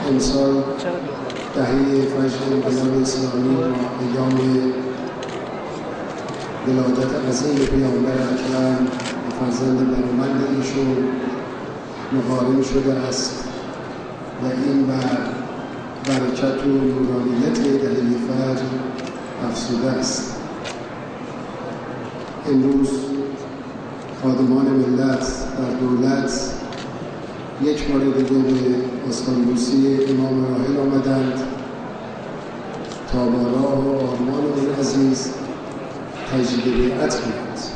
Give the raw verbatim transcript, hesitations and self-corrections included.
امسال دهه فجر انقلاب اسلامی و ایام ولادت عظیم پیامبر اکرم و فرزند برآمند ایشون مقارن شده است و این بر برکت و نورانیت دهه فجر افزوده است. امروز خادمان ملت در دولت یک بار دیگه به استانبوسی امام راحل آمدند تا با راه و آرمان اون عزیز تجدید بیعت کنند.